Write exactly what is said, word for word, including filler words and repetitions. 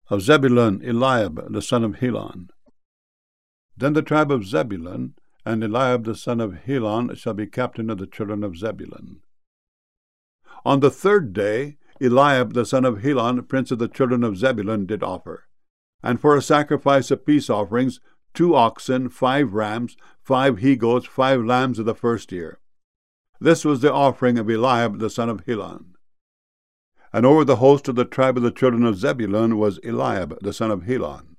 Of Zebulun, Eliab the son of Helon. Then the tribe of Zebulun, and Eliab the son of Helon shall be captain of the children of Zebulun. On the third day Eliab the son of Helon, prince of the children of Zebulun, did offer, and for a sacrifice of peace offerings, two oxen, five rams, five he-goats, five lambs of the first year. This was the offering of Eliab the son of Helon. And over the host of the tribe of the children of Zebulun was Eliab the son of Helon.